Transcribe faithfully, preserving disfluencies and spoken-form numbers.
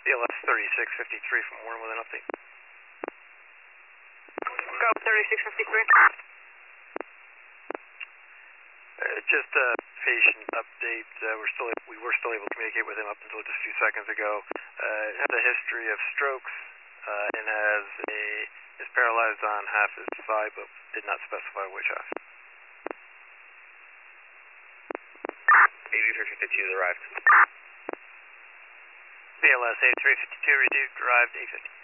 B L S thirty-six fifty-three from Warren with an update. Go thirty-six fifty-three. Uh, just a patient update. Uh, we're still we were still able to communicate with him up until just a few seconds ago. Uh, has a history of strokes uh, and has a is paralyzed on half his thigh, but did not specify which half. eighty-three fifty-two arrived. B L S eighty-three fifty-two received, arrived eight fifty.